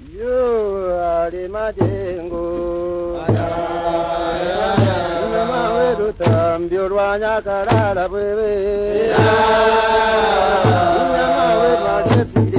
Yo ali majengo Nama wedu tambio rwanya karala bwebe Nama wedu madesi